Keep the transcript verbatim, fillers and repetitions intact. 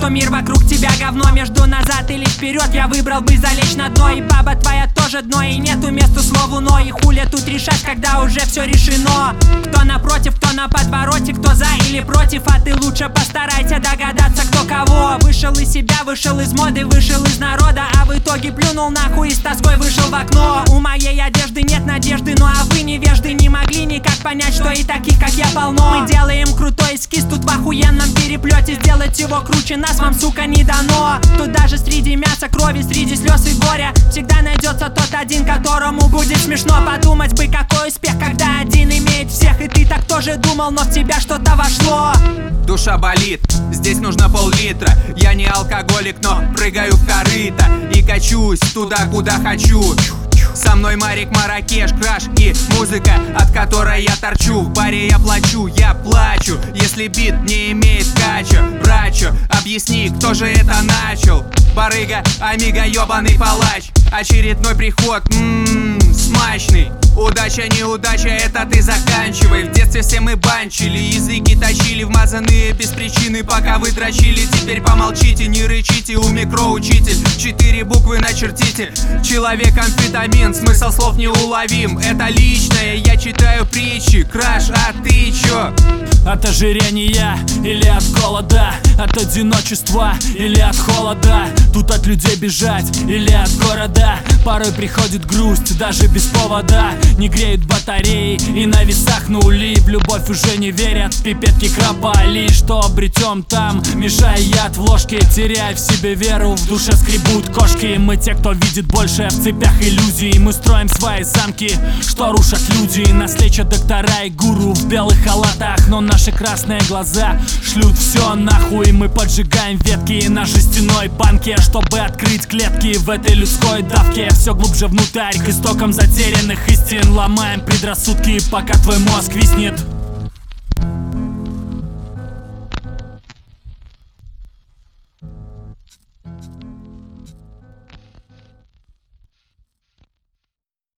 что мир вокруг тебя говно. Между назад или вперед я выбрал бы залечь на дно. И баба твоя тоже дно, и нету места слову но. И хули тут решать, когда уже все решено. Кто напротив, кто на подвороте, кто за или против. А ты лучше постарайся догадаться, кто кого. Вышел из себя, вышел из моды, вышел из народа, а в итоге плюнул нахуй и с тоской вышел в окно. У моей одежды нет надежды, ну а вы невежды не могли никак понять, что и таких как я полно. Мы делаем крутой эскиз тут в охуенном переплете. Сделать его круче нас вам, сука, не дано. Тут даже среди мяса, крови, среди слез и горя всегда найдется тот один, которому будет смешно. Подумать бы, какой успех, когда один имеет всех. И ты так тоже думал, но в тебя что-то вошло. Душа болит, здесь нужно пол-литра. Я не алкоголик, но прыгаю в корыто и качусь туда, куда хочу. Со мной Марик, Маракеш, краш и музыка, от которой я торчу. В баре я плачу, я плачу, если бит не имеет кача. Брачу, объясни, кто же это начал? Барыга, амиго, ёбаный палач. Очередной приход, ммм, смачный. Удача, неудача, это ты заканчивай. В детстве все мы банчили, языки точили, вмазанные без причины, пока вы дрочили. Теперь помолчите, не рычите, у микроучитель. Четыре буквы начертите. Человек амфетамин, смысл слов неуловим. Это личное, я читаю притчи. Краш, а ты чё? От ожирения или от голода, от одиночества или от холода. Тут от людей бежать или от города. Порой приходит грусть, даже без повода. Не греют батареи и на весах нули. В любовь уже не верят, пипетки кропали. Что обретем там, мешая яд в ложке. Теряя в себе веру, в душе скребут кошки. Мы те, кто видит больше в цепях иллюзий. Мы строим свои замки, что рушат люди. Нас лечат доктора и гуру в белых халатах, но наши красные глаза шлют все нахуй. Мы поджигаем ветки на жестяной банке, чтобы открыть клетки в этой людской давке. Все глубже внутрь, к истокам затерянных истин. Ломаем предрассудки, пока твой мозг виснет.